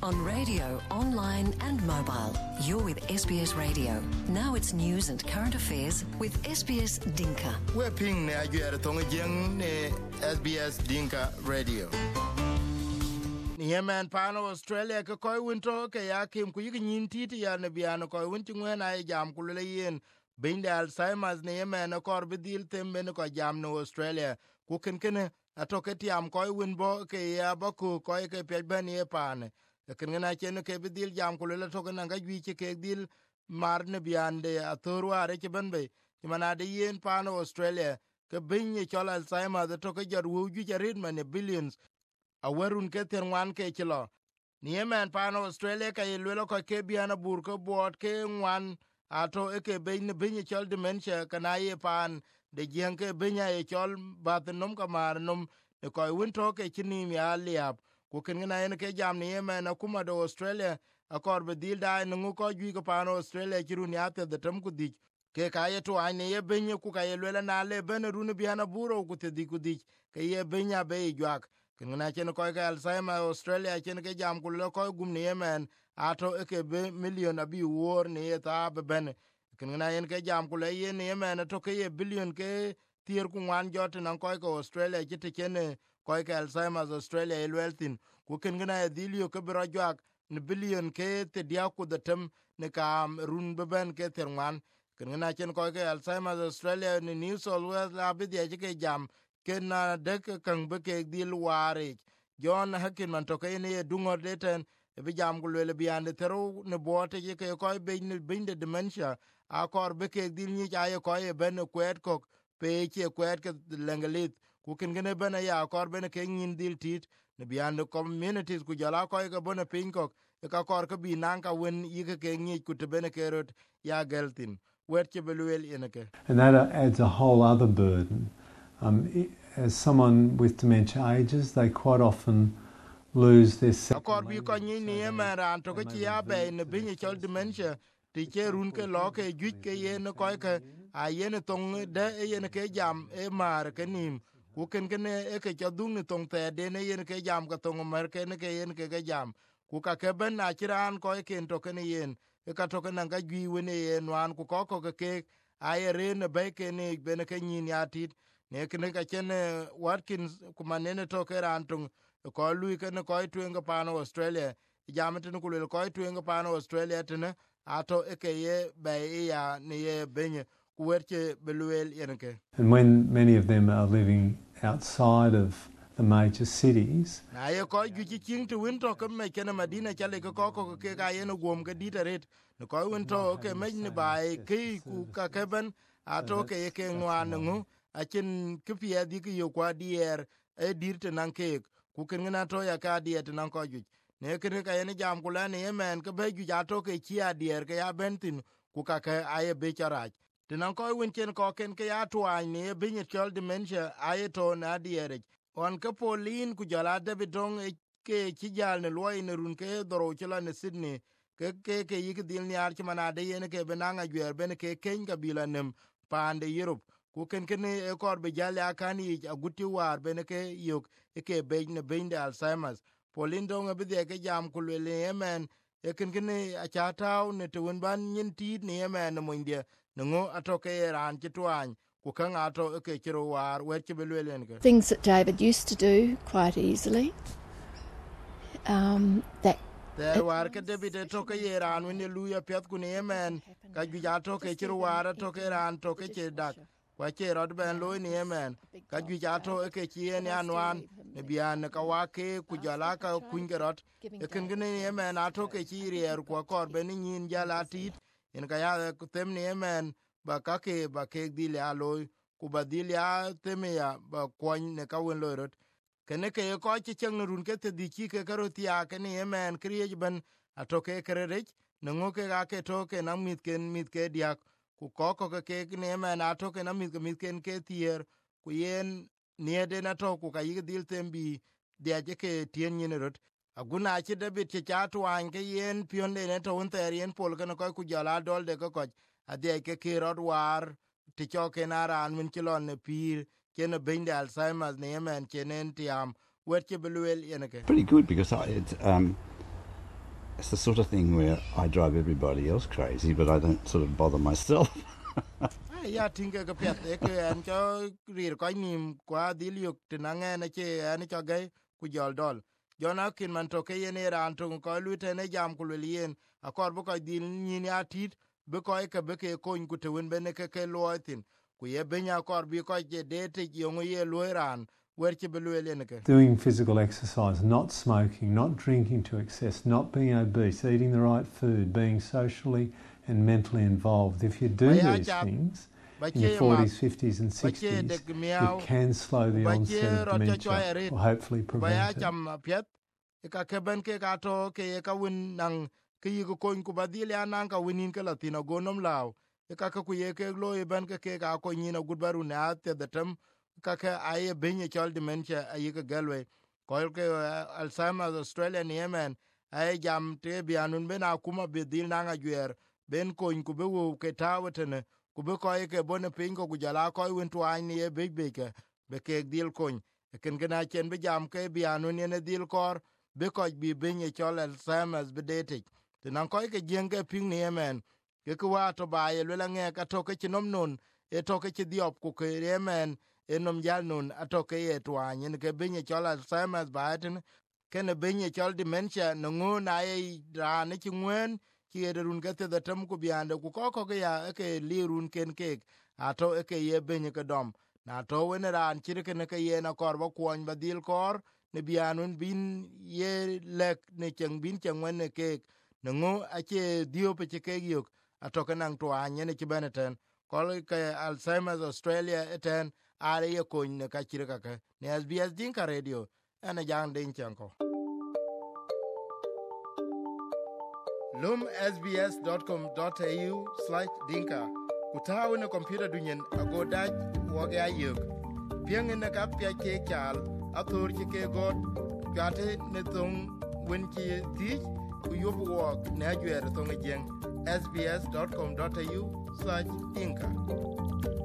On radio, online and mobile. You're with SBS Radio. Now it's news and current affairs with SBS Dinka. We're ping ne ajuer tonga jeng ne SBS Dinka Radio. Ni yemen pano Australia ke koy winto ke yakim ku yigi nyin titi ya ne biano koy winti ngwen ay jam kulele yen binde Alzheimer's ne yemen kor bidil tembe ne ko jam no Australia ku kenkene atoke tiam koy winbo ke ya baku koy ke peben ye pane kengena chen ke bidil jam kulele to kana ga wi ke dil mar ne biande athorwa re ke benbe mana de yen pano Australia ke binye chol Alzheimer's to ke jor wu ju jarit mane billions awerun ke terwan ke chilo ni yemen pano Australia ka yelwelo ko ke biana bur ko bot ke ngwan ato ke binye chol dementia kana ye pan de jeng ke binya ye chol batnom kamar num e ko winto ke chini mi aliap ku kengena en ke jam ni yemen akuma do Australia akor bedil dai ngu ko gi ko pano Australia chiru ni ate de tam ku dik ke kaye to ane ye binye ku ka yelwela na le ben run biana buro ku te dik ke ye binya be jwak kengena chen ko ke Alzheimer Australia chen ke jam ku lo ko gum ni yemen ato ke be million abi wor ni ta be ben kengena en ke jam ku le ye ni yemen to ke ye billion ke tier ku wan jot nan ko ko Australia jite chen ko ke Alzheimer Australia elweltin ku kengena dilio ke bro jwak ni billion ke te dia ku de tem ne kam run be ben ke terwan kengena chen ko ke Alzheimer Australia ni New South Wales la bi de ke jam kena dek kang beke dil ware John Hakin man to kene dungo deten bi jam gulele biande tero ne bote ye ke ko be ne binde dementia akor beke dil ni aye ko ye ben kwet kok pe che kwet ke lengelit ku ken gene ben ya akor ben ke ngin dil tit ne biande communities ku jala ko ke bon pin kok e ka kor ke bi nan ka wen ye ke ngi ku te ben ke rot ya geltin wet ke beluel yeneke and that adds a whole other burden. As someone with dementia ages, they quite often lose their akor bi ko ni ni emeran to ke ya be ne bin chol dementia ti ke run ke lo ke juj ke ye ne ko ke a ye ne tong de ye ne ke jam e mar ke nim ku ken ken e ke jadung ne tong te de ne ye ne ke jam ka tong mar ke ne ke ye ne ke jam ku ka ke ben na chiran ko ke to ke ne yen e ka to ke na ga gi we ne ye nwan ku ko ke a ye re ne be ke ne be ne ke ni ya tit ne ke ne ka chen Watkins ku manene to ke ran tung ko lui ke ne ko tuen pano Australia jamten ku le ko tuen pano Australia tene ato ke ye be ya ne ye benye ku werche beluel yenke and when many of them are living outside of the major cities na ye ko ju chi king to winto ke me ke Madina chale ko ke ga ye no gom ke ditaret ne ko winto ke me ne bai ke ku ka keben ato ke ye ke nwan ngu a chen ke pie di ke yo kwa dier e dirte nan ke ku ken na to ya ka diet nan ko ju ne ken ka ye jam kula ne yemen ke be ju ato ke chi a dier ke ya bentin ku ka ke aye be charaj tinan ko win ken ko ken ke ya twa ne be ni chol dementia aye to na dier on ke Pauline ku jala de bidong ke chi jal ne loy ne run ke doro chila ne Sydney ke yik dil ni ar chmana de yen ke benanga gwer ben ke ken kabila nem pande Europe ku ken e kor be jale akani aguti war ben ke yok ke be ne binde Alzheimer's Pauline dong be de ke jam ku le yemen e ken a chataw ne to ban nyin ti ne yemen mo india ngo atoke ran chitwan things that David used to do quite easily. There were David toke yeran when you luya piat kuniemen, Kajuato Kechiruara toke ran toke chedak, Quache Rodban Loy Niemen, Kajuato Ekechien Yanwan, Nebian Kawake, Kujalaka, Quingerot, a Kinganiemen, Atoke Chiri, Quakor Benin Jalatit, in Kaya Kutemniemen. Ba kake ba kek dil ya loy ku ba dil ya temia ba kwany ne ka wen loyrot kene ke ko chi cheng run ke te di chi ke karot ya ke ne men kriej ban atoke kerech ne ngo ke ga ke to ke na mit ke dia ku ke ne men atoke na mit ke tier ku yen ne de na to ku ka yig dil tembi dia je ke tien ni rot aguna chi de bit cha twan ke yen pion de ne to un ter yen pol ke ko ku jala dol de ko adie ke kirot war ti choke na ran min kilon ne pir kene binde Alzheimer's ne yemen kenen tiam wet ke beluel yeneke pretty good because it's the sort of thing where I drive everybody else crazy, but I don't sort of bother myself. Ya tinga ka pet e ke an cho rir ko nim kwa dilyuk tinange na che an cho ge ku jol dol jona kin man to ke yene ran to ko lute ne jam ku lien akor bu ko dil nyin ya tit be ko ke be ke ko ku te wen be ne ke loitin ku ye be nya kor bi ko je de te yo ye loiran wer che be loelen ke doing physical exercise, not smoking, not drinking to excess, not being obese, eating the right food, being socially and mentally involved. If you do these things in your 40s, 50s and 60s, you can slow the onset of dementia or hopefully prevent it. Ka ke ben ke ka to ke ka win nang ke yi ko ku badil ya nang ka winin ke latino gonom law ka ku ye ke lo e ben ke ka ko nyina gudbaru na at the tem ka ke aye benye chol dementia ayi ke galwe ko ke Alzheimer's Australia ni Yemen aye jam te bianun bena kuma bedil nang ajuer ben ko ku be wo ke tawetene ku be ko ke bone pin ko jala ko win twan ni e bebe be ke dil kon ken gena chen be jam ke bianun ne dil kor be ko bi benye chol Alzheimer's bedete tinan ko ke jenge pin ni Yemen ke kwa to ba ye le nge ka to ke chinom nun e to ke diop ku ke Yemen enom jal nun atoke ye twan ne ke benye chol Alzheimer's baten ken benye chol dementia no nguna ye ran ki ngwen ki run ke te tem ku biande ku ko ke ya ke lirun ken ke ato ke ye benye ke dom na to wen ran chirke ne ke ye na korbo kwon badil kor ne bianun bin ye lek ne cheng bin cheng wen ne ke no ache dio pe ke yok atoke nang twan ne ki beneten kol ke Alzheimer's Australia eten are ye ko ne ka chire ka ke ne SBS Dinka Radio ana jang den chanko lum sbs.com.au/dinka utawu ne computer dunyen ago daj woge ayuk pienge ne ka pya ke chal atur ke god gate ne tong wen ki ti ku yobu wok ne ajwer tong jeng sbs.com.au/dinka